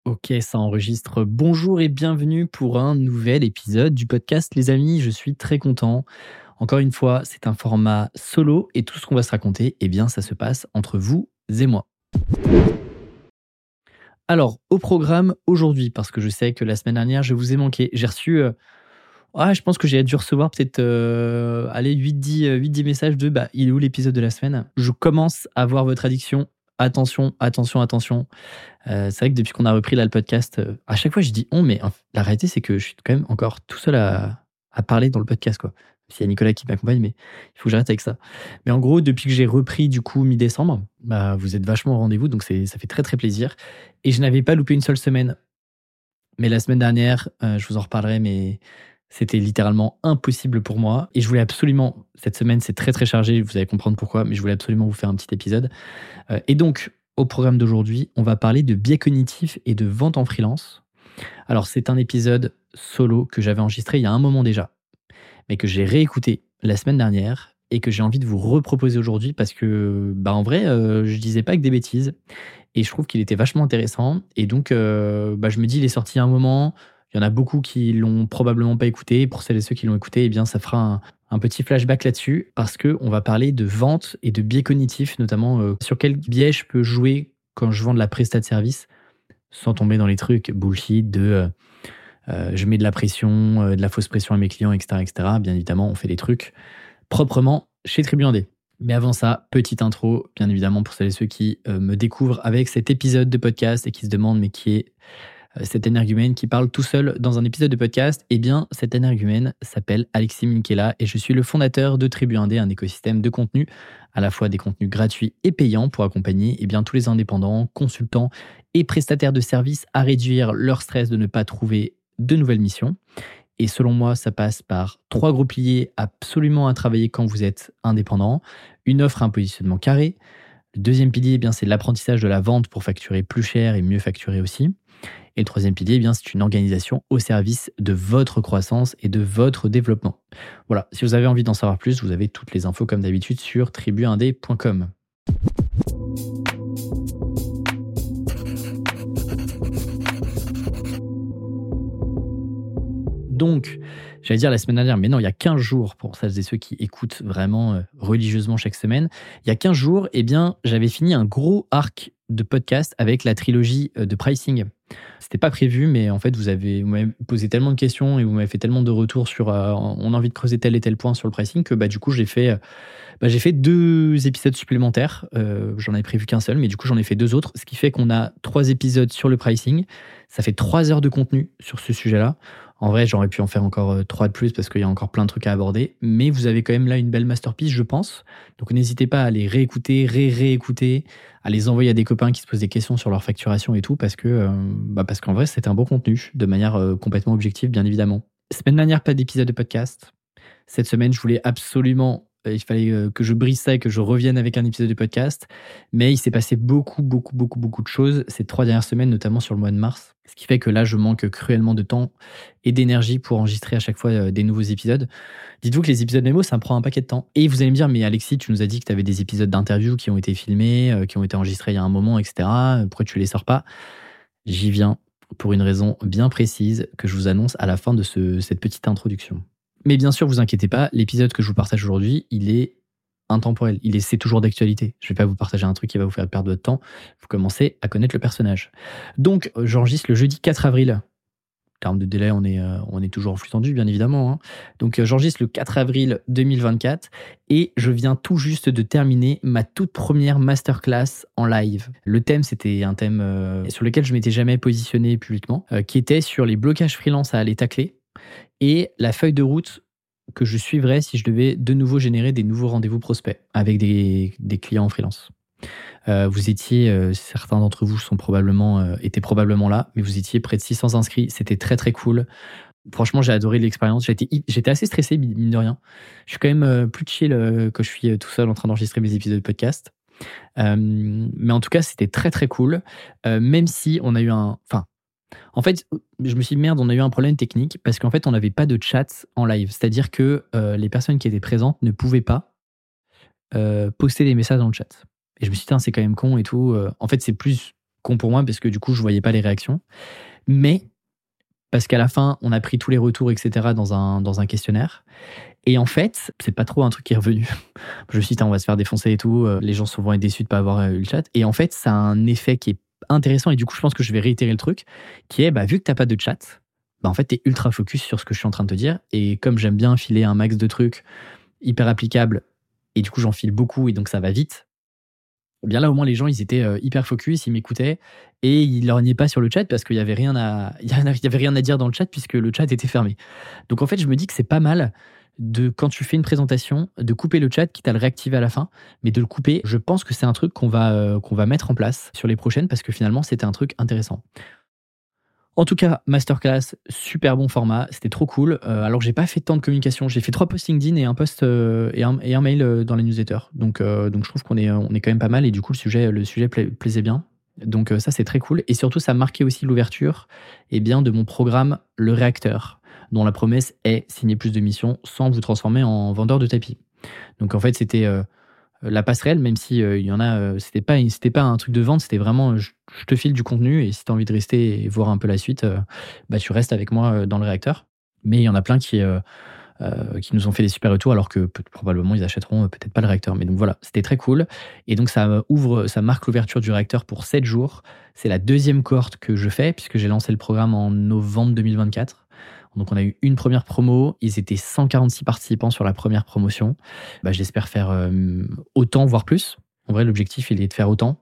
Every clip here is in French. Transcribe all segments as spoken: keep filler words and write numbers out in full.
Ok, ça enregistre. Bonjour et bienvenue pour un nouvel épisode du podcast. Les amis, je suis très content. Encore une fois, c'est un format solo et tout ce qu'on va se raconter, eh bien, ça se passe entre vous et moi. Alors, au programme aujourd'hui, parce que je sais que la semaine dernière, je vous ai manqué. J'ai reçu, euh, ah, je pense que j'ai dû recevoir peut-être euh, allez, huit dix messages de bah, il est où l'épisode de la semaine. Je commence à voir votre addiction. Attention, attention, attention. Euh, c'est vrai que depuis qu'on a repris là le podcast, euh, à chaque fois je dis on, mais en fait, la réalité c'est que je suis quand même encore tout seul à, à parler dans le podcast, quoi. S'il y a Nicolas qui m'accompagne, mais il faut que j'arrête avec ça. Mais en gros, depuis que j'ai repris du coup mi-décembre, bah, vous êtes vachement au rendez-vous, donc c'est, ça fait très très plaisir. Et je n'avais pas loupé une seule semaine. Mais la semaine dernière, euh, je vous en reparlerai, mais c'était littéralement impossible pour moi. Et je voulais absolument, cette semaine c'est très très chargé, vous allez comprendre pourquoi, mais je voulais absolument vous faire un petit épisode. Euh, et donc, au programme d'aujourd'hui, on va parler de biais cognitifs et de vente en freelance. Alors, c'est un épisode solo que j'avais enregistré il y a un moment déjà, mais que j'ai réécouté la semaine dernière et que j'ai envie de vous reproposer aujourd'hui parce que, bah, en vrai, euh, je disais pas que des bêtises et je trouve qu'il était vachement intéressant. Et donc, euh, bah, je me dis, il est sorti il y a un moment. Il y en a beaucoup qui l'ont probablement pas écouté. Pour celles et ceux qui l'ont écouté, eh bien, ça fera un, un petit flashback là-dessus parce qu'on va parler de vente et de biais cognitifs, notamment euh, sur quel biais je peux jouer quand je vends de la prestat de service sans tomber dans les trucs bullshit de euh, euh, je mets de la pression, euh, de la fausse pression à mes clients, et cetera, et cetera. Bien évidemment, on fait des trucs proprement chez Tribu un D. Mais avant ça, petite intro, bien évidemment, pour celles et ceux qui euh, me découvrent avec cet épisode de podcast et qui se demandent mais qui est euh, cet énergumène qui parle tout seul dans un épisode de podcast. Eh bien, cet énergumène s'appelle Alexis Minkela et je suis le fondateur de Tribu un D, un écosystème de contenu, à la fois des contenus gratuits et payants pour accompagner eh bien, tous les indépendants, consultants et prestataires de services à réduire leur stress de ne pas trouver de nouvelles missions. Et selon moi, ça passe par trois gros piliers absolument à travailler quand vous êtes indépendant. Une offre, un positionnement carré. Le deuxième pilier, eh bien, c'est l'apprentissage de la vente pour facturer plus cher et mieux facturer aussi. Et le troisième pilier, eh bien, c'est une organisation au service de votre croissance et de votre développement. Voilà, si vous avez envie d'en savoir plus, vous avez toutes les infos comme d'habitude sur tribu un d point com. Donc, j'allais dire la semaine dernière, mais non, il y a quinze jours, pour celles et ceux qui écoutent vraiment euh, religieusement chaque semaine, il y a quinze jours, eh bien, j'avais fini un gros arc de podcast avec la trilogie euh, de pricing. C'était pas prévu, mais en fait, vous avez vous m'avez posé tellement de questions et vous m'avez fait tellement de retours sur euh, on a envie de creuser tel et tel point sur le pricing que bah, du coup, j'ai fait, euh, bah, j'ai fait deux épisodes supplémentaires. Euh, j'en avais prévu qu'un seul, mais du coup, j'en ai fait deux autres, ce qui fait qu'on a trois épisodes sur le pricing. Ça fait trois heures de contenu sur ce sujet-là. En vrai, j'aurais pu en faire encore euh, trois de plus parce qu'il y a encore plein de trucs à aborder. Mais vous avez quand même là une belle masterpiece, je pense. Donc n'hésitez pas à les réécouter, ré-réécouter, à les envoyer à des copains qui se posent des questions sur leur facturation et tout, parce que euh, bah parce qu'en vrai, c'est un bon contenu, de manière euh, complètement objective, bien évidemment. Semaine dernière, pas d'épisode de podcast. Cette semaine, je voulais absolument... Il fallait que je brise ça et que je revienne avec un épisode de podcast. Mais il s'est passé beaucoup, beaucoup, beaucoup, beaucoup de choses ces trois dernières semaines, notamment sur le mois de mars. Ce qui fait que là, je manque cruellement de temps et d'énergie pour enregistrer à chaque fois des nouveaux épisodes. Dites-vous que les épisodes mémo, ça me prend un paquet de temps. Et vous allez me dire, mais Alexis, tu nous as dit que tu avais des épisodes d'interview qui ont été filmés, qui ont été enregistrés il y a un moment, et cetera. Pourquoi tu les sors pas ? J'y viens pour une raison bien précise que je vous annonce à la fin de ce, cette petite introduction. Mais bien sûr, vous inquiétez pas, l'épisode que je vous partage aujourd'hui, il est intemporel. Il est, c'est toujours d'actualité. Je vais pas vous partager un truc qui va vous faire perdre votre temps. Vous commencez à connaître le personnage. Donc, j'enregistre le jeudi quatre avril. En termes de délai, on est, euh, on est toujours en flux tendu, bien évidemment. Hein. Donc, euh, j'enregistre le quatre avril deux mille vingt-quatre et je viens tout juste de terminer ma toute première masterclass en live. Le thème, c'était un thème euh, sur lequel je m'étais jamais positionné publiquement, euh, qui était sur les blocages freelance à aller tacler. Et la feuille de route que je suivrais si je devais de nouveau générer des nouveaux rendez-vous prospects avec des, des clients en freelance. Euh, vous étiez, euh, certains d'entre vous sont probablement, euh, étaient probablement là, mais vous étiez près de six cents inscrits. C'était très très cool. Franchement, j'ai adoré l'expérience. J'étais, j'étais assez stressé, mine de rien. Je suis quand même euh, plus chill euh, quand je suis tout seul en train d'enregistrer mes épisodes de podcast. Euh, mais en tout cas, c'était très très cool. Euh, même si on a eu un... Enfin, en fait, je me suis dit, merde, on a eu un problème technique parce qu'en fait, on n'avait pas de chat en live. C'est-à-dire que euh, les personnes qui étaient présentes ne pouvaient pas euh, poster des messages dans le chat. Et je me suis dit, c'est quand même con et tout. En fait, c'est plus con pour moi parce que du coup, je voyais pas les réactions. Mais parce qu'à la fin, on a pris tous les retours, et cetera dans un, dans un questionnaire. Et en fait, c'est pas trop un truc qui est revenu. Je me suis dit, on va se faire défoncer et tout. Les gens vont être déçus de pas avoir eu le chat. Et en fait, ça a un effet qui est intéressant. Et du coup, je pense que je vais réitérer le truc, qui est, bah, vu que t'as pas de chat, bah, en fait, t'es ultra focus sur ce que je suis en train de te dire. Et comme j'aime bien filer un max de trucs hyper applicables, et du coup, j'en file beaucoup, et donc ça va vite. Eh bien là, au moins, les gens, ils étaient euh, hyper focus, ils m'écoutaient et ils lorgnaient pas sur le chat parce qu'il y avait rien à, il y avait rien à dire dans le chat puisque le chat était fermé. Donc en fait, je me dis que c'est pas mal de, quand tu fais une présentation, de couper le chat, quitte à le réactiver à la fin, mais de le couper. Je pense que c'est un truc qu'on va, euh, qu'on va mettre en place sur les prochaines parce que finalement, c'était un truc intéressant. En tout cas, masterclass, super bon format, c'était trop cool. Euh, alors, j'ai pas fait tant de communication, j'ai fait trois posts LinkedIn et un post euh, et, un, et un mail euh, dans la newsletter. Donc, euh, donc je trouve qu'on est, on est quand même pas mal et du coup, le sujet, le sujet pla- plaisait bien. Donc, euh, ça, c'est très cool. Et surtout, ça marquait aussi l'ouverture eh bien, de mon programme Le Réacteur, dont la promesse est signer plus de missions sans vous transformer en vendeur de tapis. Donc, en fait, c'était. Euh, la passerelle, même si euh, il y en a, euh, c'était pas, c'était pas un truc de vente, c'était vraiment, je, je te file du contenu et si tu as envie de rester et voir un peu la suite, euh, bah tu restes avec moi euh, dans le réacteur. Mais il y en a plein qui, euh, euh, qui nous ont fait des super retours alors que peut- probablement ils achèteront euh, peut-être pas le réacteur. Mais donc voilà, c'était très cool. Et donc ça ouvre, ça marque l'ouverture du réacteur pour sept jours. C'est la deuxième cohorte que je fais puisque j'ai lancé le programme en novembre deux mille vingt-quatre. Donc on a eu une première promo, ils étaient cent quarante-six participants sur la première promotion. Bah, j'espère faire euh, autant, voire plus. En vrai, l'objectif, il est de faire autant.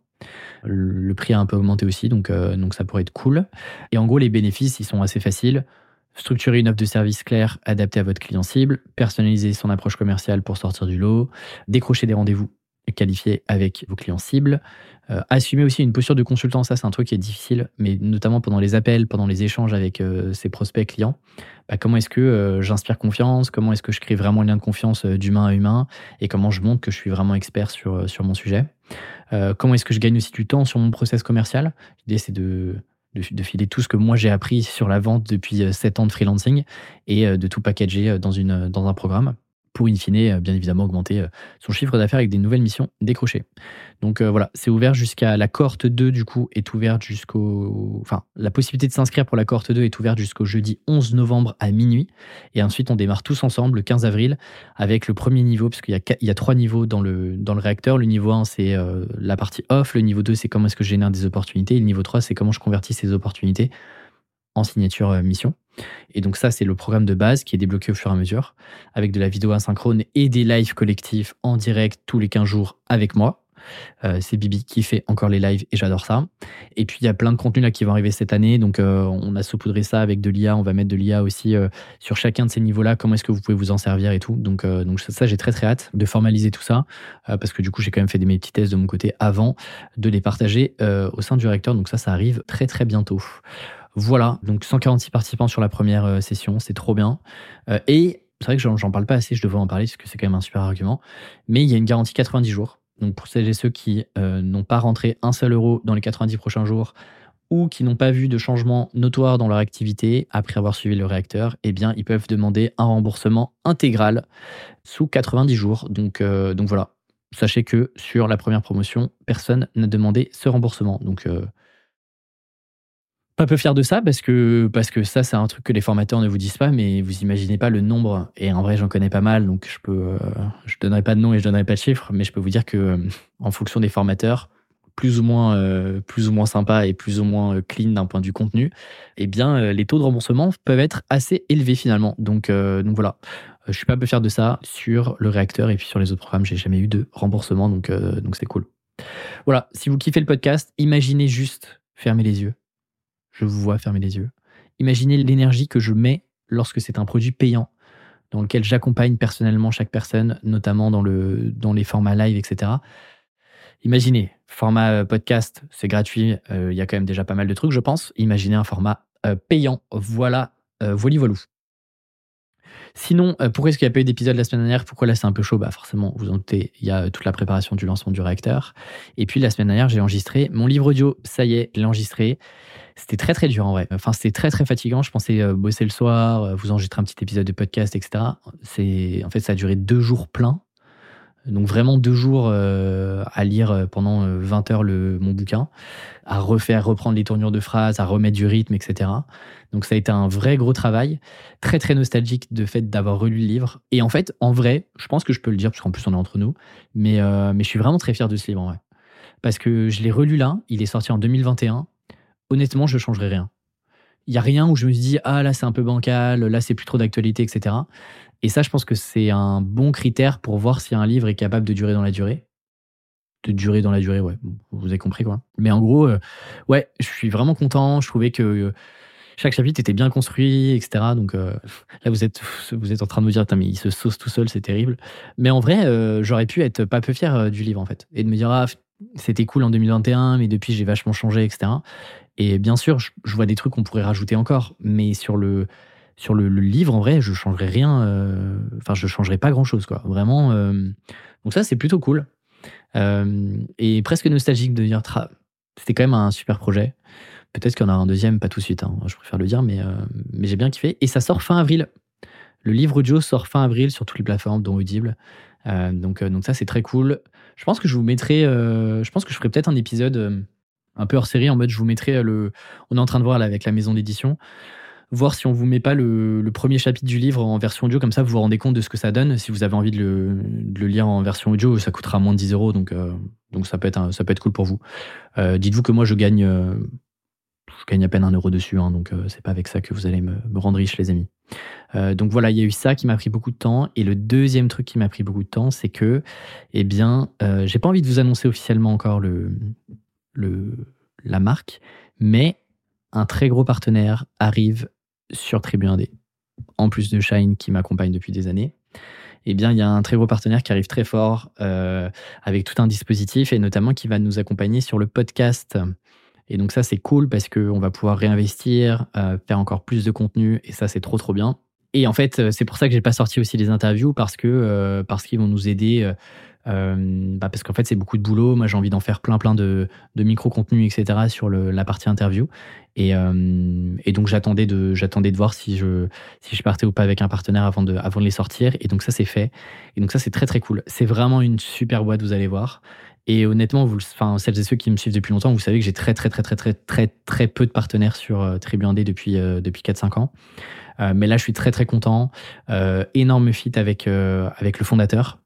Le prix a un peu augmenté aussi, donc, euh, donc ça pourrait être cool. Et en gros, les bénéfices, ils sont assez faciles. Structurer une offre de service claire, adaptée à votre client cible, personnaliser son approche commerciale pour sortir du lot, décrocher des rendez-vous qualifiés avec vos clients cibles, euh, assumer aussi une posture de consultant, ça c'est un truc qui est difficile, mais notamment pendant les appels, pendant les échanges avec euh, ses prospects clients. Bah, comment est-ce que euh, j'inspire confiance, comment est-ce que je crée vraiment un lien de confiance euh, d'humain à humain, et comment je montre que je suis vraiment expert sur, euh, sur mon sujet. Euh, comment est-ce que je gagne aussi du temps sur mon process commercial. L'idée c'est de, de, de filer tout ce que moi j'ai appris sur la vente depuis sept ans de freelancing et euh, de tout packager dans, une, dans un programme pour in fine, bien évidemment, augmenter son chiffre d'affaires avec des nouvelles missions décrochées. Donc euh, voilà, c'est ouvert jusqu'à la cohorte deux, du coup, est ouverte jusqu'au... Enfin, la possibilité de s'inscrire pour la cohorte deux est ouverte jusqu'au jeudi onze novembre à minuit. Et ensuite, on démarre tous ensemble le quinze avril avec le premier niveau, parce qu'il y a, il y a trois niveaux dans le, dans le réacteur. Le niveau un, c'est euh, la partie off. Le niveau deux, c'est comment est-ce que je génère des opportunités. Et le niveau trois, c'est comment je convertis ces opportunités en signature euh, mission. Et donc ça, c'est le programme de base qui est débloqué au fur et à mesure, avec de la vidéo asynchrone et des lives collectifs en direct tous les quinze jours avec moi. Euh, c'est Bibi qui fait encore les lives et j'adore ça. Et puis il y a plein de contenus là qui vont arriver cette année, donc euh, on a saupoudré ça avec de l'I A, on va mettre de l'I A aussi euh, sur chacun de ces niveaux-là, comment est-ce que vous pouvez vous en servir et tout. Donc, euh, donc ça, ça, j'ai très très hâte de formaliser tout ça, euh, parce que du coup j'ai quand même fait des, mes petits tests de mon côté avant de les partager euh, au sein du réacteur, donc ça, ça arrive très très bientôt. Voilà, donc cent quarante-six participants sur la première euh, session, c'est trop bien. Euh, et c'est vrai que j'en, j'en parle pas assez, je devrais en parler parce que c'est quand même un super argument. Mais il y a une garantie quatre-vingt-dix jours. Donc pour celles et ceux qui euh, n'ont pas rentré un seul euro dans les quatre-vingt-dix prochains jours ou qui n'ont pas vu de changement notoire dans leur activité après avoir suivi le réacteur, eh bien ils peuvent demander un remboursement intégral sous quatre-vingt-dix jours. Donc, euh, donc voilà, sachez que sur la première promotion, personne n'a demandé ce remboursement. Donc euh, pas peu fier de ça parce que, parce que ça, c'est un truc que les formateurs ne vous disent pas, mais vous imaginez pas le nombre. Et en vrai, j'en connais pas mal, donc je peux, euh, je donnerai pas de nom et je donnerai pas de chiffres, mais je peux vous dire que, euh, en fonction des formateurs, plus ou moins, euh, plus ou moins sympa et plus ou moins euh, clean d'un point de vue contenu, eh bien, euh, les taux de remboursement peuvent être assez élevés finalement. Donc, euh, donc voilà. Euh, je suis pas peu fier de ça sur le réacteur et puis sur les autres programmes, j'ai jamais eu de remboursement, donc, euh, donc c'est cool. Voilà. Si vous kiffez le podcast, imaginez juste fermer les yeux. Je vous vois fermer les yeux. Imaginez l'énergie que je mets lorsque c'est un produit payant, dans lequel j'accompagne personnellement chaque personne, notamment dans, le, dans les formats live, et cetera. Imaginez, format podcast, c'est gratuit, il euh, y a quand même déjà pas mal de trucs, je pense. Imaginez un format euh, payant. Voilà, euh, voili voilou. Sinon, euh, pourquoi est-ce qu'il n'y a pas eu d'épisode la semaine dernière? Pourquoi là c'est un peu chaud? Bah forcément, vous en doutez, il y a toute la préparation du lancement du réacteur. Et puis la semaine dernière, j'ai enregistré mon livre audio. Ça y est, je l'ai enregistré. C'était très très dur en vrai. Enfin, c'était très très fatigant. Je pensais euh, bosser le soir, euh, vous enregistrer un petit épisode de podcast, et cetera. C'est, en fait, ça a duré deux jours pleins. Donc vraiment deux jours euh, à lire pendant vingt heures le, mon bouquin, à refaire, reprendre les tournures de phrases, à remettre du rythme, et cetera. Donc ça a été un vrai gros travail, très très nostalgique de fait d'avoir relu le livre. Et en fait, en vrai, je pense que je peux le dire, parce qu'en plus on est entre nous, mais, euh, mais je suis vraiment très fier de ce livre en vrai. Parce que je l'ai relu là, il est sorti en deux mille vingt et un. Honnêtement, je ne changerai rien. Il n'y a rien où je me suis dit, ah là c'est un peu bancal, là c'est plus trop d'actualité, et cetera. Et ça, je pense que c'est un bon critère pour voir si un livre est capable de durer dans la durée. De durer dans la durée, ouais, vous avez compris quoi. Mais en gros, euh, ouais, je suis vraiment content. Je trouvais que euh, chaque chapitre était bien construit, et cetera. Donc euh, là, vous êtes, vous êtes en train de me dire, mais il se sauce tout seul, c'est terrible. Mais en vrai, euh, j'aurais pu être pas peu fier euh, du livre en fait. Et de me dire, ah, c'était cool en deux mille vingt et un, mais depuis j'ai vachement changé, et cetera. Et bien sûr, je, je vois des trucs qu'on pourrait rajouter encore. Mais sur le. Sur le, le livre, en vrai, je changerais rien. Euh, enfin, je changerais pas grand-chose, quoi. Vraiment. Euh, donc ça, c'est plutôt cool. Euh, et presque nostalgique de dire, tra- c'était quand même un super projet. Peut-être qu'il y en a un deuxième, pas tout de suite. Hein, je préfère le dire, mais, euh, mais j'ai bien kiffé. Et ça sort fin avril. Le livre audio sort fin avril sur toutes les plateformes, dont Audible. Euh, donc, euh, donc ça, c'est très cool. Je pense que je vous mettrai. Euh, je pense que je ferai peut-être un épisode euh, un peu hors série, en mode je vous mettrai le. On est en train de voir là avec la maison d'édition. Voir si on vous met pas le, le premier chapitre du livre en version audio, comme ça vous vous rendez compte de ce que ça donne. Si vous avez envie de le, de le lire en version audio, ça coûtera moins de dix euros, donc, euh, donc ça, peut être un, ça peut être cool pour vous. Euh, dites-vous que moi je gagne, euh, je gagne à peine un euro dessus, hein, donc euh, c'est pas avec ça que vous allez me, me rendre riche, les amis. Euh, donc voilà, il y a eu ça qui m'a pris beaucoup de temps. Et le deuxième truc qui m'a pris beaucoup de temps, c'est que, eh bien, euh, j'ai pas envie de vous annoncer officiellement encore le, le, la marque, mais un très gros partenaire arrive sur Tribu Indé. En plus de Shine qui m'accompagne depuis des années, eh bien, il y a un très gros partenaire qui arrive très fort euh, avec tout un dispositif et notamment qui va nous accompagner sur le podcast. Et donc ça, c'est cool parce qu'on va pouvoir réinvestir, euh, faire encore plus de contenu et ça, c'est trop, trop bien. Et en fait, c'est pour ça que j'ai pas sorti aussi les interviews parce que euh, parce qu'ils vont nous aider. Euh, euh, bah parce qu'en fait, c'est beaucoup de boulot. Moi, j'ai envie d'en faire plein, plein de, de micro-contenus, et cetera sur le, la partie interview. Et, euh, et donc, j'attendais de, j'attendais de voir si je, si je partais ou pas avec un partenaire avant de, avant de les sortir. Et donc, ça, c'est fait. Et donc, ça, c'est très, très cool. C'est vraiment une super boîte, vous allez voir. Et honnêtement, vous, enfin, celles et ceux qui me suivent depuis longtemps, vous savez que j'ai très, très, très, très, très, très, très peu de partenaires sur euh, Tribu Indé depuis, euh, depuis quatre cinq ans. Euh, mais là, je suis très, très content. Euh, énorme fit avec, euh, avec le fondateur.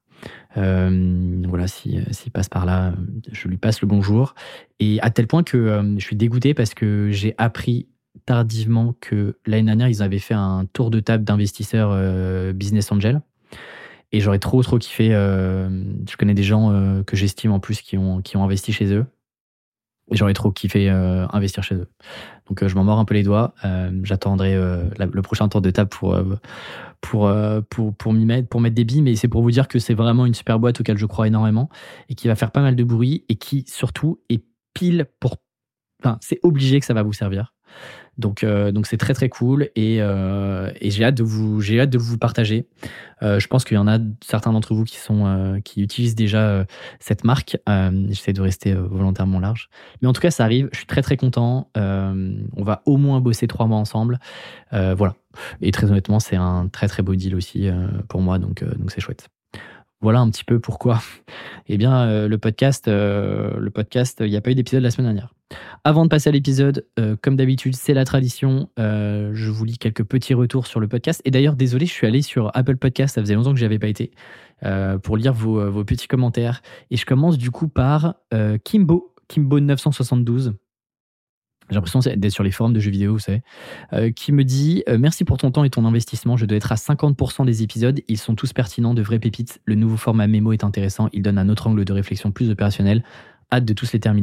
Euh, voilà, s'il si, si passe par là, je lui passe le bonjour. Et à tel point que euh, je suis dégoûté parce que j'ai appris tardivement que l'année dernière, ils avaient fait un tour de table d'investisseurs euh, business angel. Et j'aurais trop, trop kiffé. Euh, je connais des gens euh, que j'estime en plus qui ont, qui ont investi chez eux. Et j'aurais trop kiffé euh, investir chez eux. Donc euh, je m'en mords un peu les doigts. Euh, j'attendrai euh, la, le prochain tour de table pour, euh, pour, euh, pour, pour m'y mettre, pour mettre des billes. Mais c'est pour vous dire que c'est vraiment une super boîte auquel je crois énormément et qui va faire pas mal de bruit et qui surtout est pile pour... Enfin, c'est obligé que ça va vous servir. Donc, euh, donc c'est très très cool et, euh, et j'ai hâte de vous, j'ai hâte de vous partager. Euh, je pense qu'il y en a certains d'entre vous qui sont, euh, qui utilisent déjà euh, cette marque. Euh, j'essaie de rester euh, volontairement large, mais en tout cas ça arrive. Je suis très très content. Euh, on va au moins bosser trois mois ensemble. Euh, voilà. Et très honnêtement, c'est un très très beau deal aussi euh, pour moi. Donc, euh, donc c'est chouette. Voilà un petit peu pourquoi. Eh bien, euh, le podcast, euh, le podcast, il n'y a pas eu d'épisode la semaine dernière. Avant de passer à l'épisode, euh, comme d'habitude, c'est la tradition. Euh, je vous lis quelques petits retours sur le podcast. Et d'ailleurs, désolé, je suis allé sur Apple Podcast. Ça faisait longtemps que je n'y avais pas été euh, pour lire vos, vos petits commentaires. Et je commence du coup par euh, Kimbo, Kimbo neuf cent soixante-douze. J'ai l'impression d'être sur les forums de jeux vidéo, vous savez, euh, qui me dit euh, « Merci pour ton temps et ton investissement. Je dois être à cinquante pour cent des épisodes. Ils sont tous pertinents, de vraies pépites. Le nouveau format mémo est intéressant. Il donne un autre angle de réflexion plus opérationnel. Hâte de tous les terminer. »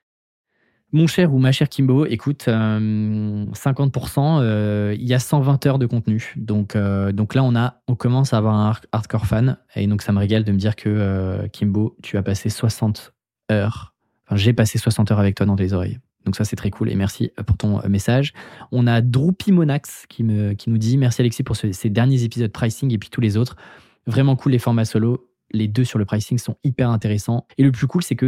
Mon cher ou ma chère Kimbo, écoute, euh, cinquante pour cent, euh, il y a cent vingt heures de contenu. Donc, euh, donc là, on, a, on commence à avoir un hardcore fan. Et donc, ça me régale de me dire que euh, Kimbo, tu as passé soixante heures. Enfin, j'ai passé soixante heures avec toi dans tes oreilles. Donc ça, c'est très cool et merci pour ton message. On a Droopy Monax qui, me, qui nous dit « Merci Alexis pour ce, ces derniers épisodes pricing et puis tous les autres. Vraiment cool les formats solo. Les deux sur le pricing sont hyper intéressants. Et le plus cool, c'est que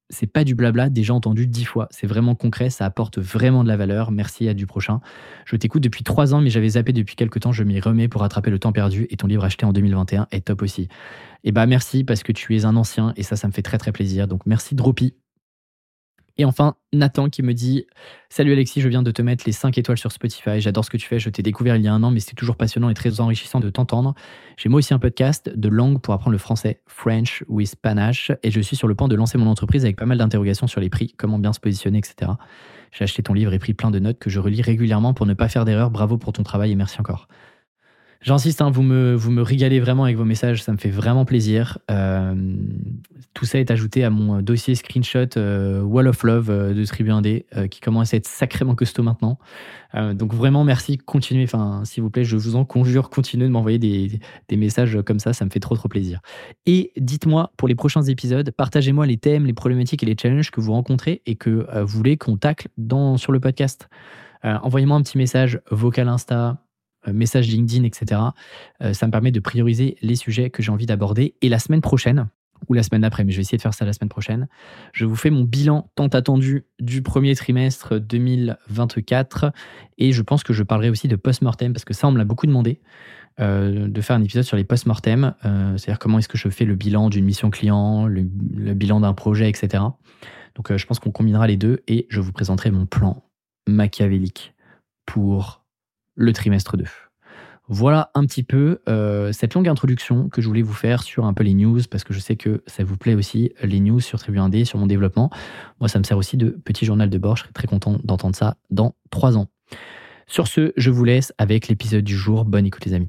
c'est pas du blabla déjà entendu dix fois. C'est vraiment concret, ça apporte vraiment de la valeur. Merci, à du prochain. Je t'écoute depuis trois ans, mais j'avais zappé depuis quelques temps. Je m'y remets pour rattraper le temps perdu et ton livre acheté en deux mille vingt et un est top aussi. Et bah merci parce que tu es un ancien et ça, ça me fait très très plaisir. Donc merci Dropi. Et enfin, Nathan qui me dit « Salut Alexis, je viens de te mettre les cinq étoiles sur Spotify. J'adore ce que tu fais. Je t'ai découvert il y a un an, mais c'est toujours passionnant et très enrichissant de t'entendre. J'ai moi aussi un podcast de langue pour apprendre le français, French with Panache, et je suis sur le point de lancer mon entreprise avec pas mal d'interrogations sur les prix, comment bien se positionner, et cetera. J'ai acheté ton livre et pris plein de notes que je relis régulièrement pour ne pas faire d'erreur. Bravo pour ton travail et merci encore. » J'insiste, hein, vous, me, vous me régalez vraiment avec vos messages, ça me fait vraiment plaisir. Euh, tout ça est ajouté à mon dossier screenshot euh, Wall of Love euh, de Tribu Indé, euh, qui commence à être sacrément costaud maintenant. Euh, donc vraiment, merci, continuez, enfin, s'il vous plaît, je vous en conjure, continuez de m'envoyer des, des messages comme ça, ça me fait trop trop plaisir. Et dites-moi, pour les prochains épisodes, partagez-moi les thèmes, les problématiques et les challenges que vous rencontrez et que euh, vous voulez qu'on tacle dans, sur le podcast. Euh, envoyez-moi un petit message vocal Insta, message LinkedIn, et cetera. Euh, ça me permet de prioriser les sujets que j'ai envie d'aborder. Et la semaine prochaine, ou la semaine d'après, mais je vais essayer de faire ça la semaine prochaine, je vous fais mon bilan tant attendu du premier trimestre deux mille vingt-quatre. Et je pense que je parlerai aussi de post-mortem, parce que ça, on me l'a beaucoup demandé, euh, de faire un épisode sur les post-mortem. Euh, c'est-à-dire comment est-ce que je fais le bilan d'une mission client, le, le bilan d'un projet, et cetera. Donc euh, je pense qu'on combinera les deux et je vous présenterai mon plan machiavélique pour le trimestre deux. Voilà un petit peu euh, cette longue introduction que je voulais vous faire sur un peu les news, parce que je sais que ça vous plaît aussi, les news sur Tribu Indé, sur mon développement. Moi, ça me sert aussi de petit journal de bord. Je serais très content d'entendre ça dans trois ans. Sur ce, je vous laisse avec l'épisode du jour. Bonne écoute les amis.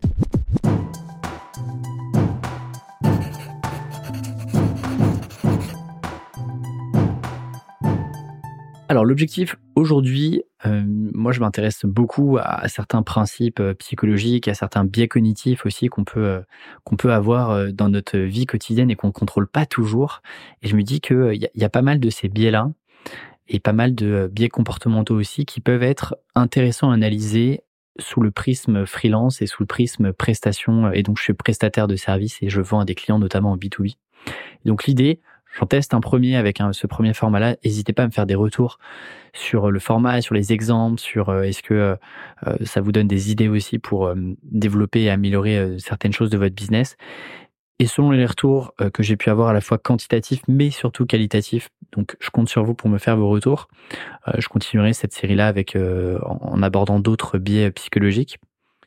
Alors l'objectif aujourd'hui, euh, moi je m'intéresse beaucoup à, à certains principes euh, psychologiques, à certains biais cognitifs aussi qu'on peut euh, qu'on peut avoir euh, dans notre vie quotidienne et qu'on ne contrôle pas toujours. Et je me dis qu'il y, y a pas mal de ces biais-là et pas mal de euh, biais comportementaux aussi qui peuvent être intéressants à analyser sous le prisme freelance et sous le prisme prestation. Et donc je suis prestataire de services et je vends à des clients notamment en B deux B. Et donc l'idée, j'en teste un premier avec un, ce premier format-là. N'hésitez pas à me faire des retours sur le format, sur les exemples, sur euh, est-ce que euh, ça vous donne des idées aussi pour euh, développer et améliorer euh, certaines choses de votre business. Et selon les retours euh, que j'ai pu avoir à la fois quantitatifs, mais surtout qualitatifs, donc je compte sur vous pour me faire vos retours. Euh, je continuerai cette série-là avec euh, en abordant d'autres biais psychologiques.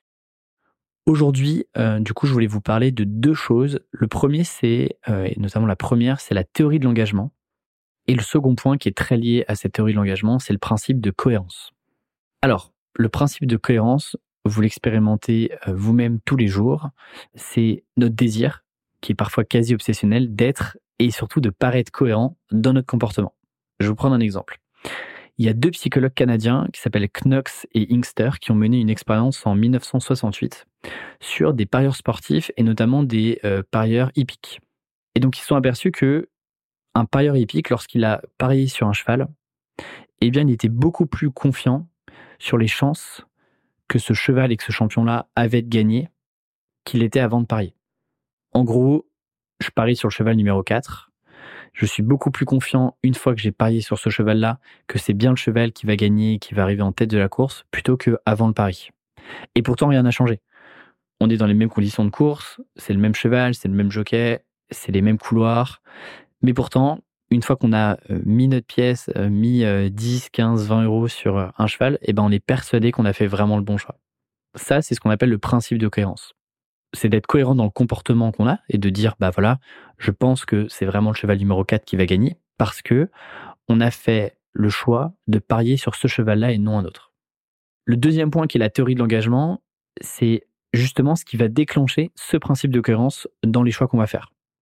Aujourd'hui, euh, du coup, je voulais vous parler de deux choses. Le premier, c'est, euh, et notamment la première, c'est la théorie de l'engagement. Et le second point qui est très lié à cette théorie de l'engagement, c'est le principe de cohérence. Alors, le principe de cohérence, vous l'expérimentez euh, vous-même tous les jours. C'est notre désir, qui est parfois quasi obsessionnel, d'être et surtout de paraître cohérent dans notre comportement. Je vais vous prendre un exemple. Il y a deux psychologues canadiens qui s'appellent Knox et Inkster qui ont mené une expérience en dix-neuf cent soixante-huit sur des parieurs sportifs et notamment des euh, parieurs hippiques. Et donc ils se sont aperçus que un parieur hippique, lorsqu'il a parié sur un cheval, eh bien il était beaucoup plus confiant sur les chances que ce cheval et que ce champion-là avaient de gagner qu'il était avant de parier. En gros, je parie sur le cheval numéro quatre. Je suis beaucoup plus confiant une fois que j'ai parié sur ce cheval-là que c'est bien le cheval qui va gagner, qui va arriver en tête de la course, plutôt qu'avant le pari. Et pourtant, rien n'a changé. On est dans les mêmes conditions de course, c'est le même cheval, c'est le même jockey, c'est les mêmes couloirs. Mais pourtant, une fois qu'on a mis notre pièce, mis dix, quinze, vingt euros sur un cheval, eh ben on est persuadé qu'on a fait vraiment le bon choix. Ça, c'est ce qu'on appelle le principe de cohérence. C'est d'être cohérent dans le comportement qu'on a et de dire, bah voilà, je pense que c'est vraiment le cheval numéro quatre qui va gagner parce que on a fait le choix de parier sur ce cheval-là et non un autre. Le deuxième point qui est la théorie de l'engagement, c'est justement ce qui va déclencher ce principe de cohérence dans les choix qu'on va faire.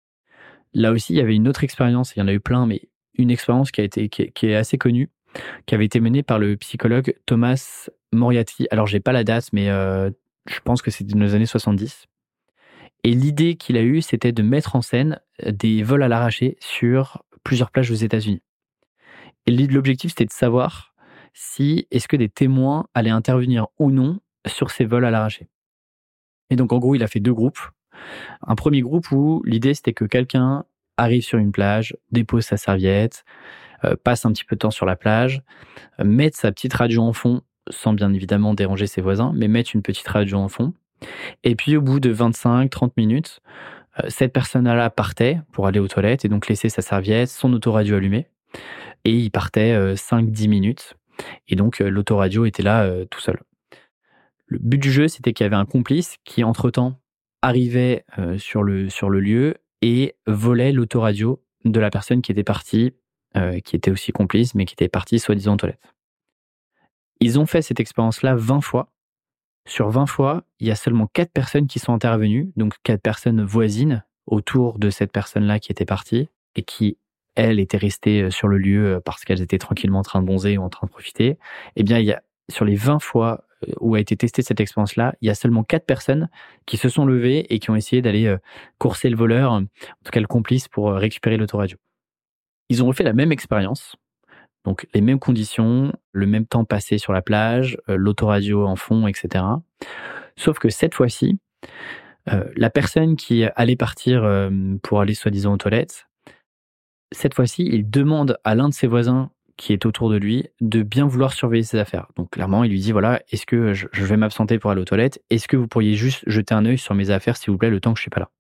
Là aussi, il y avait une autre expérience, il y en a eu plein, mais une expérience qui a été, qui est, qui est assez connue, qui avait été menée par le psychologue Thomas Moriarty. Alors, j'ai pas la date, mais euh, je pense que c'était dans les années soixante-dix. Et l'idée qu'il a eue, c'était de mettre en scène des vols à l'arraché sur plusieurs plages aux États-Unis. Et l'objectif, c'était de savoir si est-ce que des témoins allaient intervenir ou non sur ces vols à l'arraché. Et donc, en gros, il a fait deux groupes. Un premier groupe où l'idée, c'était que quelqu'un arrive sur une plage, dépose sa serviette, euh, passe un petit peu de temps sur la plage, euh, mette sa petite radio en fond, sans bien évidemment déranger ses voisins, mais mettre une petite radio en fond. Et puis au bout de vingt-cinq trente minutes, euh, cette personne-là partait pour aller aux toilettes et donc laisser sa serviette, son autoradio allumé. Et il partait euh, cinq dix minutes. Et donc euh, l'autoradio était là euh, tout seul. Le but du jeu, c'était qu'il y avait un complice qui, entre-temps, arrivait euh, sur, le, sur le lieu et volait l'autoradio de la personne qui était partie, euh, qui était aussi complice, mais qui était partie soi-disant aux toilettes. Ils ont fait cette expérience-là vingt fois. Sur vingt fois, il y a seulement quatre personnes qui sont intervenues, donc quatre personnes voisines autour de cette personne-là qui était partie et qui, elles, étaient restées sur le lieu parce qu'elles étaient tranquillement en train de bronzer ou en train de profiter. Eh bien, il y a, sur les vingt fois où a été testée cette expérience-là, il y a seulement quatre personnes qui se sont levées et qui ont essayé d'aller courser le voleur, en tout cas le complice, pour récupérer l'autoradio. Ils ont refait la même expérience, donc les mêmes conditions, le même temps passé sur la plage, l'autoradio en fond, et cetera. Sauf que cette fois-ci, euh, la personne qui allait partir euh, pour aller soi-disant aux toilettes, cette fois-ci, il demande à l'un de ses voisins qui est autour de lui, de bien vouloir surveiller ses affaires. Donc clairement, il lui dit, voilà, est-ce que je, je vais m'absenter pour aller aux toilettes? Est-ce que vous pourriez juste jeter un œil sur mes affaires, s'il vous plaît, le temps que je suis pas là?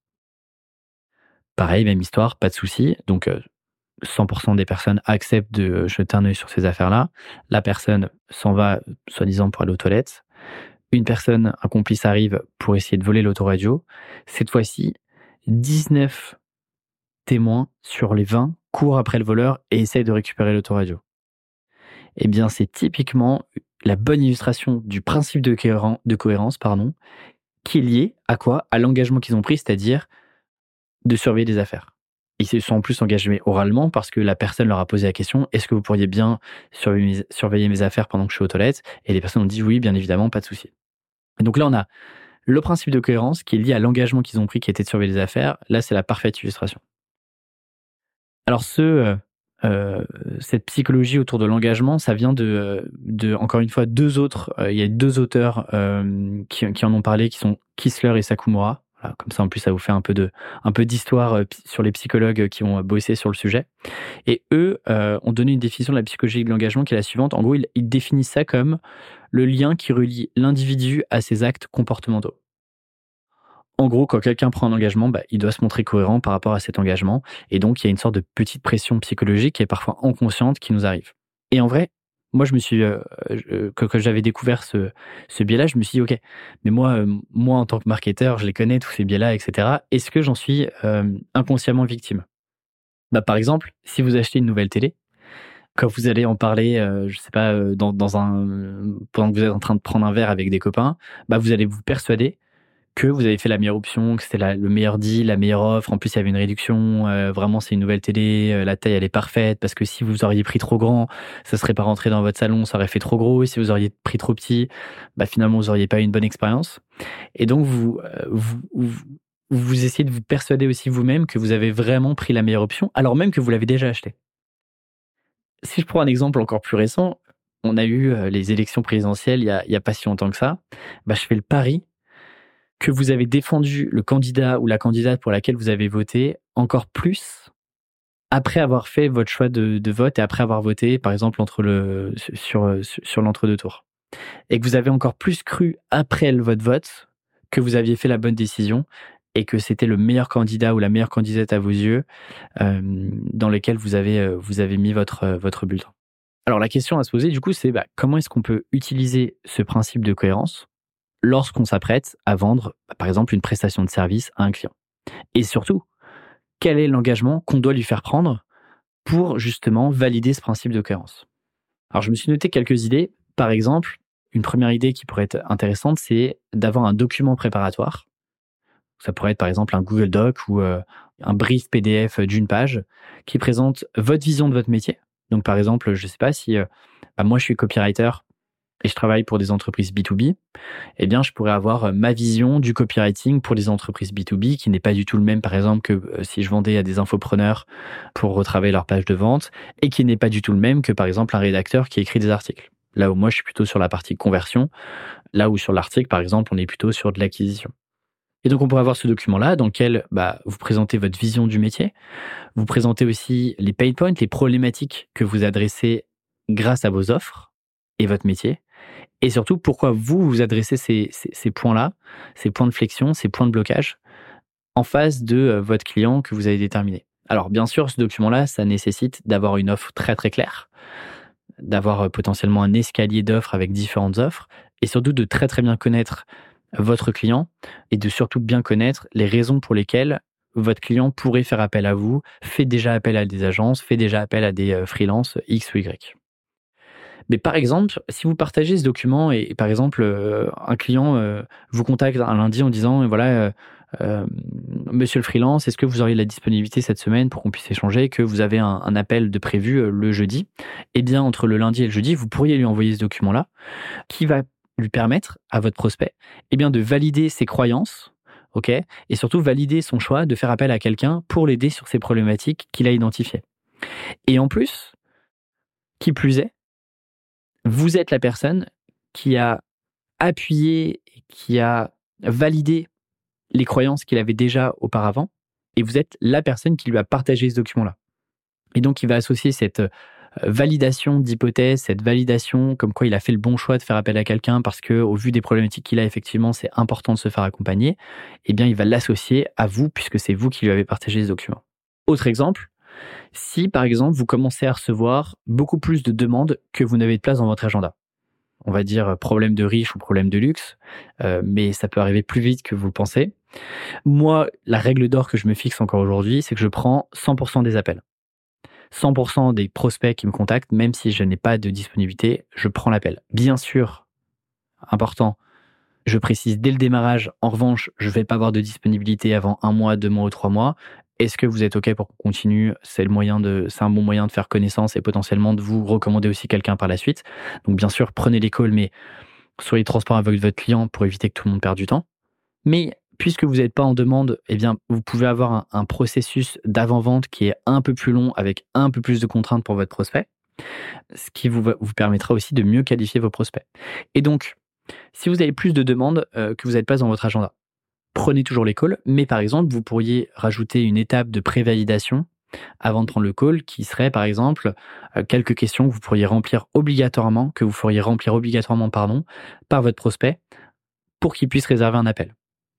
Pareil, même histoire, pas de souci. Donc euh, cent pour cent des personnes acceptent de jeter un œil sur ces affaires-là. La personne s'en va, soi-disant, pour aller aux toilettes. Une personne, un complice arrive pour essayer de voler l'autoradio. Cette fois-ci, dix-neuf témoins sur les vingt courent après le voleur et essayent de récupérer l'autoradio. Eh bien, c'est typiquement la bonne illustration du principe de, cohéren- de cohérence, pardon, qui est lié à quoi? À l'engagement qu'ils ont pris, c'est-à-dire de surveiller les affaires. Ils se sont en plus engagés oralement parce que la personne leur a posé la question, est-ce que vous pourriez bien surveiller mes, surveiller mes affaires pendant que je suis aux toilettes? Et les personnes ont dit oui, bien évidemment, pas de souci. Et donc là, on a le principe de cohérence qui est lié à l'engagement qu'ils ont pris, qui était de surveiller les affaires. Là, c'est la parfaite illustration. Alors, ce... Euh, Euh, cette psychologie autour de l'engagement, ça vient de, de encore une fois, deux autres. Euh, il y a deux auteurs euh, qui, qui en ont parlé, qui sont Kistler et Sakumura. Voilà, comme ça, en plus, ça vous fait un peu de, un peu d'histoire euh, sur les psychologues qui ont bossé sur le sujet. Et eux euh, ont donné une définition de la psychologie de l'engagement qui est la suivante. En gros, ils, ils définissent ça comme le lien qui relie l'individu à ses actes comportementaux. En gros, quand quelqu'un prend un engagement, bah, il doit se montrer cohérent par rapport à cet engagement. Et donc, il y a une sorte de petite pression psychologique qui est parfois inconsciente qui nous arrive. Et en vrai, moi, je me suis, euh, je, que, que j'avais découvert ce, ce biais-là, je me suis dit, OK, mais moi, euh, moi, en tant que marketeur, je les connais, tous ces biais-là, et cetera. Est-ce que j'en suis euh, inconsciemment victime? Bah, par exemple, si vous achetez une nouvelle télé, quand vous allez en parler, euh, je sais pas, euh, dans, dans un, euh, pendant que vous êtes en train de prendre un verre avec des copains, bah, vous allez vous persuader que vous avez fait la meilleure option, que c'était la, le meilleur deal, la meilleure offre. En plus, il y avait une réduction. Euh, vraiment, c'est une nouvelle télé. Euh, la taille, elle est parfaite parce que si vous auriez pris trop grand, ça serait pas rentré dans votre salon, ça aurait fait trop gros. Et si vous auriez pris trop petit, bah finalement, vous auriez pas eu une bonne expérience. Et donc, vous, euh, vous, vous, vous essayez de vous persuader aussi vous-même que vous avez vraiment pris la meilleure option, alors même que vous l'avez déjà acheté. Si je prends un exemple encore plus récent, on a eu euh, les élections présidentielles il y a, il y a pas si longtemps que ça. Bah, je fais le pari que vous avez défendu le candidat ou la candidate pour laquelle vous avez voté encore plus après avoir fait votre choix de, de vote et après avoir voté, par exemple, entre le, sur, sur, sur l'entre-deux tours. Et que vous avez encore plus cru après le votre vote que vous aviez fait la bonne décision et que c'était le meilleur candidat ou la meilleure candidate à vos yeux euh, dans lequel vous avez, euh, vous avez mis votre, euh, votre bulletin. Alors la question à se poser, du coup, c'est bah, comment est-ce qu'on peut utiliser ce principe de cohérence lorsqu'on s'apprête à vendre, par exemple, une prestation de service à un client. Et surtout, quel est l'engagement qu'on doit lui faire prendre pour justement valider ce principe de cohérence? Alors, je me suis noté quelques idées. Par exemple, une première idée qui pourrait être intéressante, c'est d'avoir un document préparatoire. Ça pourrait être par exemple un Google Doc ou euh, un brief P D F d'une page qui présente votre vision de votre métier. Donc, par exemple, je ne sais pas si euh, bah, moi, je suis copywriter et je travaille pour des entreprises B deux B, eh bien, je pourrais avoir ma vision du copywriting pour des entreprises B deux B qui n'est pas du tout le même, par exemple, que si je vendais à des infopreneurs pour retravailler leur page de vente et qui n'est pas du tout le même que, par exemple, un rédacteur qui écrit des articles. Là où moi, je suis plutôt sur la partie conversion, là où sur l'article, par exemple, on est plutôt sur de l'acquisition. Et donc, on pourrait avoir ce document-là dans lequel bah, vous présentez votre vision du métier. Vous présentez aussi les pain points, les problématiques que vous adressez grâce à vos offres et votre métier. Et surtout, pourquoi vous vous adressez ces, ces, ces points-là, ces points de flexion, ces points de blocage en face de euh, votre client que vous avez déterminé. Alors, bien sûr, ce document-là, ça nécessite d'avoir une offre très, très claire, d'avoir euh, potentiellement un escalier d'offres avec différentes offres et surtout de très, très bien connaître votre client et de surtout bien connaître les raisons pour lesquelles votre client pourrait faire appel à vous, fait déjà appel à des agences, fait déjà appel à des euh, freelances X ou Y. Mais par exemple, si vous partagez ce document et, et par exemple, euh, un client euh, vous contacte un lundi en disant, voilà, euh, euh, monsieur le freelance, est-ce que vous auriez de la disponibilité cette semaine pour qu'on puisse échanger, que vous avez un, un appel de prévu euh, le jeudi? Eh bien, entre le lundi et le jeudi, vous pourriez lui envoyer ce document-là qui va lui permettre à votre prospect eh bien, de valider ses croyances, ok, et surtout valider son choix de faire appel à quelqu'un pour l'aider sur ces problématiques qu'il a identifiées. Et en plus, qui plus est, vous êtes la personne qui a appuyé, qui a validé les croyances qu'il avait déjà auparavant, et vous êtes la personne qui lui a partagé ce document-là. Et donc, il va associer cette validation d'hypothèse, cette validation comme quoi il a fait le bon choix de faire appel à quelqu'un parce que, au vu des problématiques qu'il a, effectivement, c'est important de se faire accompagner, eh bien, il va l'associer à vous puisque c'est vous qui lui avez partagé ce document. Autre exemple, si, par exemple, vous commencez à recevoir beaucoup plus de demandes que vous n'avez de place dans votre agenda. On va dire problème de riche ou problème de luxe, euh, mais ça peut arriver plus vite que vous le pensez. Moi, la règle d'or que je me fixe encore aujourd'hui, c'est que je prends cent pour cent des appels. cent pour cent des prospects qui me contactent, même si je n'ai pas de disponibilité, je prends l'appel. Bien sûr, important, je précise dès le démarrage, en revanche, je ne vais pas avoir de disponibilité avant un mois, deux mois ou trois mois. Est-ce que vous êtes OK pour qu'on continue? C'est le moyen de, c'est un bon moyen de faire connaissance et potentiellement de vous recommander aussi quelqu'un par la suite. Donc bien sûr, prenez les calls, mais soyez transparent avec votre client pour éviter que tout le monde perde du temps. Mais puisque vous n'êtes pas en demande, eh bien, vous pouvez avoir un, un processus d'avant-vente qui est un peu plus long avec un peu plus de contraintes pour votre prospect, ce qui vous, vous permettra aussi de mieux qualifier vos prospects. Et donc, si vous avez plus de demandes euh, que vous n'êtes pas dans votre agenda, prenez toujours les calls, mais par exemple, vous pourriez rajouter une étape de pré-validation avant de prendre le call qui serait par exemple euh, quelques questions que vous pourriez remplir obligatoirement, que vous feriez remplir obligatoirement pardon, par votre prospect pour qu'il puisse réserver un appel.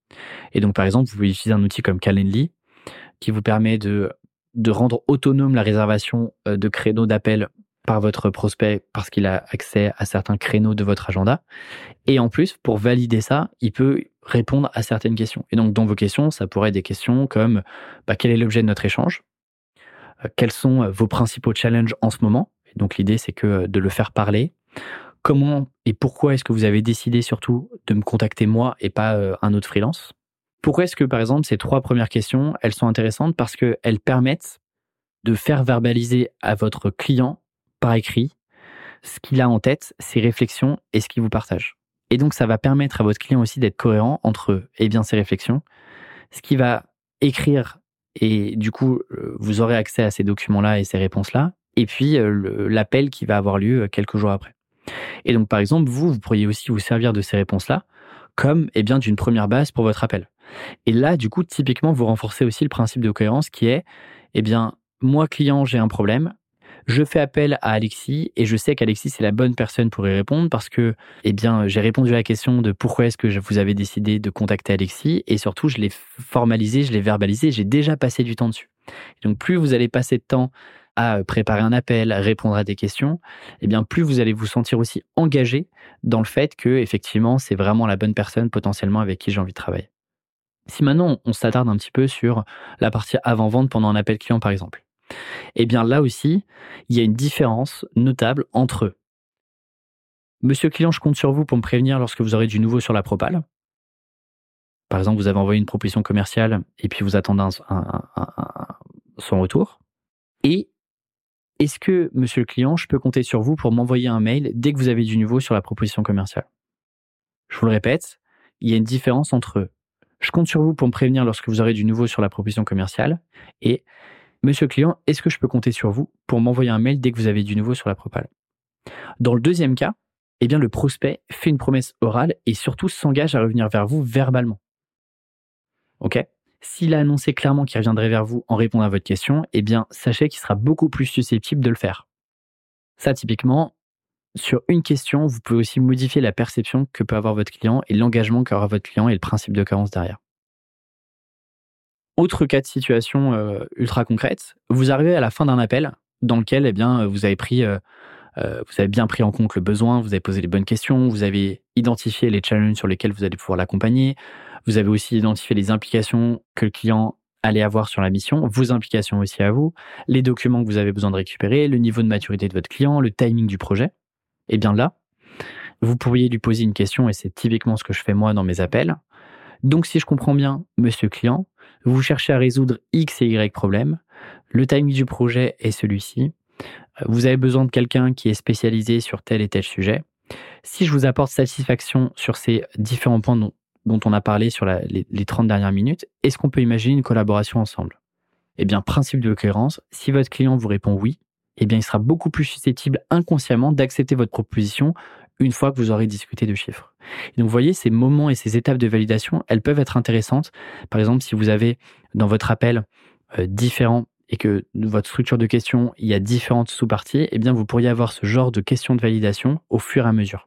Et donc par exemple, vous pouvez utiliser un outil comme Calendly qui vous permet de, de rendre autonome la réservation euh, de créneaux d'appel par votre prospect parce qu'il a accès à certains créneaux de votre agenda. Et en plus, pour valider ça, il peut répondre à certaines questions. Et donc, dans vos questions, ça pourrait être des questions comme bah, quel est l'objet de notre échange? euh, Quels sont vos principaux challenges en ce moment? Et donc, l'idée, c'est que de le faire parler. Comment et pourquoi est-ce que vous avez décidé surtout de me contacter moi et pas euh, un autre freelance? Pourquoi est-ce que, par exemple, ces trois premières questions, elles sont intéressantes? Parce qu'elles permettent de faire verbaliser à votre client par écrit ce qu'il a en tête, ses réflexions et ce qu'il vous partage. Et donc, ça va permettre à votre client aussi d'être cohérent entre eh bien, ses réflexions, ce qu'il va écrire et du coup, vous aurez accès à ces documents-là et ces réponses-là, et puis le, l'appel qui va avoir lieu quelques jours après. Et donc, par exemple, vous, vous pourriez aussi vous servir de ces réponses-là comme eh bien, d'une première base pour votre appel. Et là, du coup, typiquement, vous renforcez aussi le principe de cohérence qui est, eh bien, moi, client, j'ai un problème. Je fais appel à Alexis et je sais qu'Alexis, c'est la bonne personne pour y répondre parce que, eh bien, j'ai répondu à la question de pourquoi est-ce que vous avez décidé de contacter Alexis et surtout, je l'ai formalisé, je l'ai verbalisé, j'ai déjà passé du temps dessus. Et donc, plus vous allez passer de temps à préparer un appel, à répondre à des questions, eh bien, plus vous allez vous sentir aussi engagé dans le fait que, effectivement, c'est vraiment la bonne personne potentiellement avec qui j'ai envie de travailler. Si maintenant, on s'attarde un petit peu sur la partie avant-vente pendant un appel client, par exemple, eh bien là aussi, il y a une différence notable entre « Monsieur client, je compte sur vous pour me prévenir lorsque vous aurez du nouveau sur la propale ». Par exemple, vous avez envoyé une proposition commerciale et puis vous attendez un, un, un, un, son retour. Et est-ce que, monsieur le client, je peux compter sur vous pour m'envoyer un mail dès que vous avez du nouveau sur la proposition commerciale? Je vous le répète, il y a une différence entre « Je compte sur vous pour me prévenir lorsque vous aurez du nouveau sur la proposition commerciale » et Monsieur le client, est-ce que je peux compter sur vous pour m'envoyer un mail dès que vous avez du nouveau sur la propale? Dans le deuxième cas, eh bien, le prospect fait une promesse orale et surtout s'engage à revenir vers vous verbalement. ok ? S'il a annoncé clairement qu'il reviendrait vers vous en répondant à votre question, eh bien, sachez qu'il sera beaucoup plus susceptible de le faire. Ça, typiquement, sur une question, vous pouvez aussi modifier la perception que peut avoir votre client et l'engagement qu'aura votre client et le principe de cohérence derrière. Autre cas de situation euh, ultra concrète, vous arrivez à la fin d'un appel dans lequel eh bien, vous, avez pris, euh, euh, vous avez bien pris en compte le besoin, vous avez posé les bonnes questions, vous avez identifié les challenges sur lesquels vous allez pouvoir l'accompagner, vous avez aussi identifié les implications que le client allait avoir sur la mission, vos implications aussi à vous, les documents que vous avez besoin de récupérer, le niveau de maturité de votre client, le timing du projet. Et bien là, vous pourriez lui poser une question, et c'est typiquement ce que je fais moi dans mes appels. Donc si je comprends bien, monsieur client, vous cherchez à résoudre X et Y problèmes, le timing du projet est celui-ci, vous avez besoin de quelqu'un qui est spécialisé sur tel et tel sujet. Si je vous apporte satisfaction sur ces différents points dont, dont on a parlé sur la, les, les trente dernières minutes, est-ce qu'on peut imaginer une collaboration ensemble ? Eh bien, principe de cohérence, si votre client vous répond oui, eh bien, il sera beaucoup plus susceptible inconsciemment d'accepter votre proposition une fois que vous aurez discuté de chiffres. Et donc, vous voyez, ces moments et ces étapes de validation, elles peuvent être intéressantes. Par exemple, si vous avez dans votre appel euh, différents et que votre structure de questions, il y a différentes sous-parties, eh bien, vous pourriez avoir ce genre de questions de validation au fur et à mesure.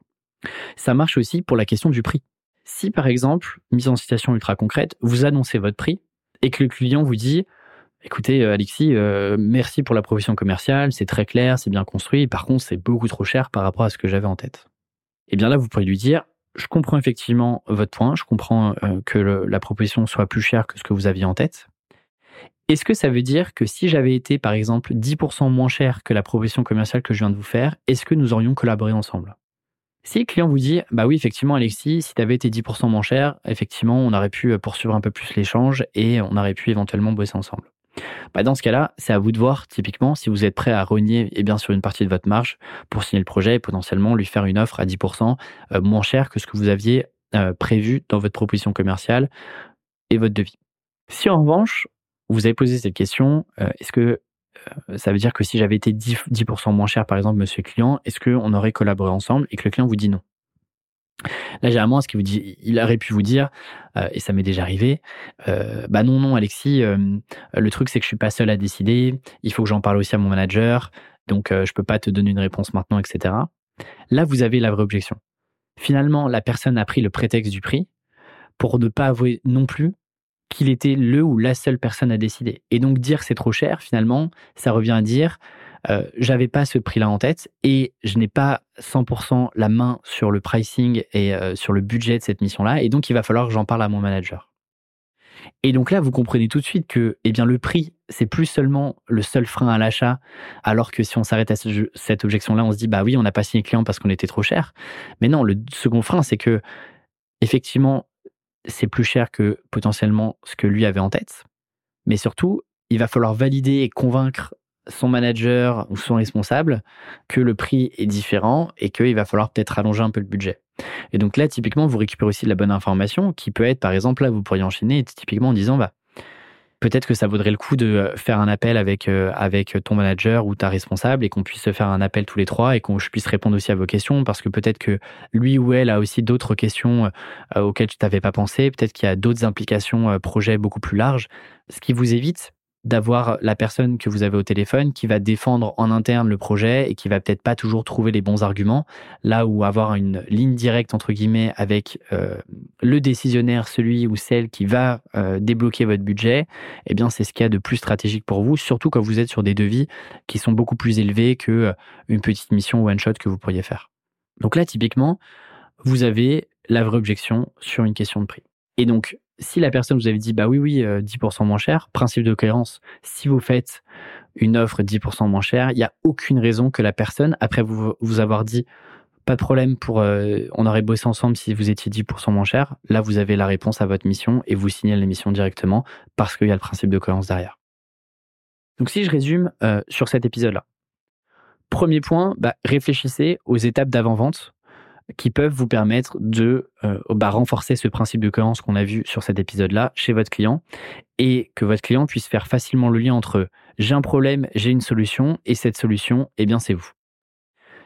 Ça marche aussi pour la question du prix. Si, par exemple, mise en situation ultra concrète, vous annoncez votre prix et que le client vous dit « Écoutez, Alexis, euh, merci pour la proposition commerciale, c'est très clair, c'est bien construit, par contre, c'est beaucoup trop cher par rapport à ce que j'avais en tête. » Eh bien là, vous pourriez lui dire « Je comprends effectivement votre point, je comprends euh, que le, la proposition soit plus chère que ce que vous aviez en tête. Est-ce que ça veut dire que si j'avais été, par exemple, dix pour cent moins cher que la proposition commerciale que je viens de vous faire, est-ce que nous aurions collaboré ensemble ?» Si le client vous dit « Bah oui, effectivement, Alexis, si tu avais été dix pour cent moins cher, effectivement, on aurait pu poursuivre un peu plus l'échange et on aurait pu éventuellement bosser ensemble. » Bah dans ce cas-là, c'est à vous de voir, typiquement, si vous êtes prêt à rogner eh bien, sur une partie de votre marge pour signer le projet et potentiellement lui faire une offre à dix pour cent euh, moins cher que ce que vous aviez euh, prévu dans votre proposition commerciale et votre devis. Si en revanche, vous avez posé cette question, euh, est-ce que euh, ça veut dire que si j'avais été dix pour cent moins cher, par exemple, monsieur le client, est-ce qu'on aurait collaboré ensemble et que le client vous dit non ? Là, généralement, ce qu'il vous dit, il aurait pu vous dire, euh, et ça m'est déjà arrivé, euh, bah non, non, Alexis, euh, le truc, c'est que je suis pas seul à décider, il faut que j'en parle aussi à mon manager, donc euh, je peux pas te donner une réponse maintenant, et cetera. Là, vous avez la vraie objection. Finalement, la personne a pris le prétexte du prix pour ne pas avouer non plus qu'il était le ou la seule personne à décider. Et donc, dire c'est trop cher, finalement, ça revient à dire Euh, j'avais pas ce prix-là en tête et je n'ai pas cent pour cent la main sur le pricing et euh, sur le budget de cette mission-là, et donc il va falloir que j'en parle à mon manager. Et donc là, vous comprenez tout de suite que eh bien, le prix, c'est plus seulement le seul frein à l'achat, alors que si on s'arrête à ce, cette objection-là, on se dit bah oui, on n'a pas signé client parce qu'on était trop cher. Mais non, le second frein, c'est que effectivement, c'est plus cher que potentiellement ce que lui avait en tête, mais surtout, il va falloir valider et convaincre son manager ou son responsable que le prix est différent et qu'il va falloir peut-être allonger un peu le budget. Et donc là, typiquement, vous récupérez aussi de la bonne information qui peut être, par exemple, là, vous pourriez enchaîner typiquement en disant, bah, peut-être que ça vaudrait le coup de faire un appel avec, euh, avec ton manager ou ta responsable et qu'on puisse faire un appel tous les trois et qu'on je puisse répondre aussi à vos questions parce que peut-être que lui ou elle a aussi d'autres questions euh, auxquelles tu n'avais pas pensé, peut-être qu'il y a d'autres implications euh, projets beaucoup plus larges, ce qui vous évite d'avoir la personne que vous avez au téléphone qui va défendre en interne le projet et qui va peut-être pas toujours trouver les bons arguments, là où avoir une ligne directe entre guillemets avec euh, le décisionnaire, celui ou celle qui va euh, débloquer votre budget, eh bien c'est ce qu'il y a de plus stratégique pour vous, surtout quand vous êtes sur des devis qui sont beaucoup plus élevés que euh, une petite mission one shot que vous pourriez faire. Donc là typiquement, vous avez la vraie objection sur une question de prix. Et donc, si la personne vous avait dit, bah oui, oui, euh, dix pour cent moins cher, principe de cohérence, si vous faites une offre dix pour cent moins cher, il n'y a aucune raison que la personne, après vous, vous avoir dit, pas de problème, pour, euh, on aurait bossé ensemble si vous étiez dix pour cent moins cher, là vous avez la réponse à votre mission et vous signez la mission directement parce qu'il y a le principe de cohérence derrière. Donc si je résume euh, sur cet épisode-là, premier point, bah, réfléchissez aux étapes d'avant-vente qui peuvent vous permettre de euh, bah, renforcer ce principe de cohérence qu'on a vu sur cet épisode-là chez votre client et que votre client puisse faire facilement le lien entre j'ai un problème, j'ai une solution et cette solution, eh bien c'est vous.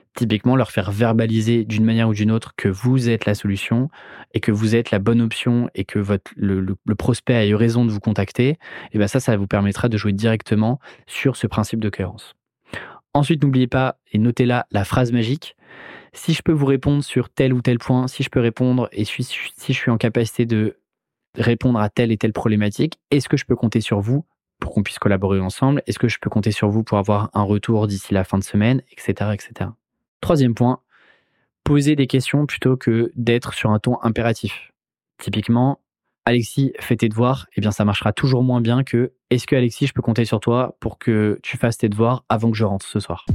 Typiquement, leur faire verbaliser d'une manière ou d'une autre que vous êtes la solution et que vous êtes la bonne option et que votre, le, le, le prospect a eu raison de vous contacter, et ben ça, ça vous permettra de jouer directement sur ce principe de cohérence. Ensuite, n'oubliez pas, et notez là la phrase magique, si je peux vous répondre sur tel ou tel point, si je peux répondre et si, si je suis en capacité de répondre à telle et telle problématique, est-ce que je peux compter sur vous pour qu'on puisse collaborer ensemble? Est-ce que je peux compter sur vous pour avoir un retour d'ici la fin de semaine, et cetera, et cetera. Troisième point, poser des questions plutôt que d'être sur un ton impératif. Typiquement, Alexis, fais tes devoirs, eh bien ça marchera toujours moins bien que est-ce que Alexis, je peux compter sur toi pour que tu fasses tes devoirs avant que je rentre ce soir.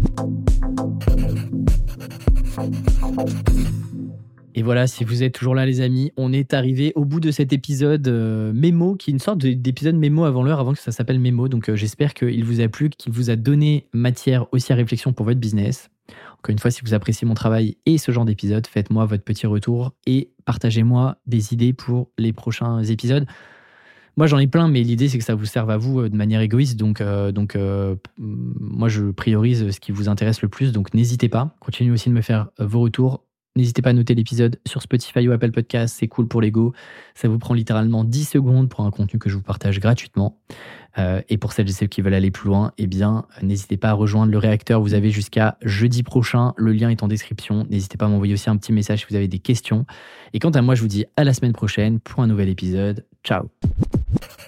Et voilà, si vous êtes toujours là les amis, on est arrivé au bout de cet épisode euh, mémo, qui est une sorte d'épisode mémo avant l'heure, avant que ça s'appelle mémo. Donc euh, j'espère qu'il vous a plu, qu'il vous a donné matière aussi à réflexion pour votre business. Encore une fois, si vous appréciez mon travail et ce genre d'épisode, faites-moi votre petit retour et partagez-moi des idées pour les prochains épisodes. Moi, j'en ai plein, mais l'idée, c'est que ça vous serve à vous de manière égoïste. Donc, euh, donc euh, moi, je priorise ce qui vous intéresse le plus. Donc, n'hésitez pas. Continuez aussi de me faire vos retours. N'hésitez pas à noter l'épisode sur Spotify ou Apple Podcast, c'est cool pour l'ego. Ça vous prend littéralement dix secondes pour un contenu que je vous partage gratuitement. Euh, et pour celles et ceux qui veulent aller plus loin, eh bien, n'hésitez pas à rejoindre le réacteur. Vous avez jusqu'à jeudi prochain. Le lien est en description. N'hésitez pas à m'envoyer aussi un petit message si vous avez des questions. Et quant à moi, je vous dis à la semaine prochaine pour un nouvel épisode. Ciao!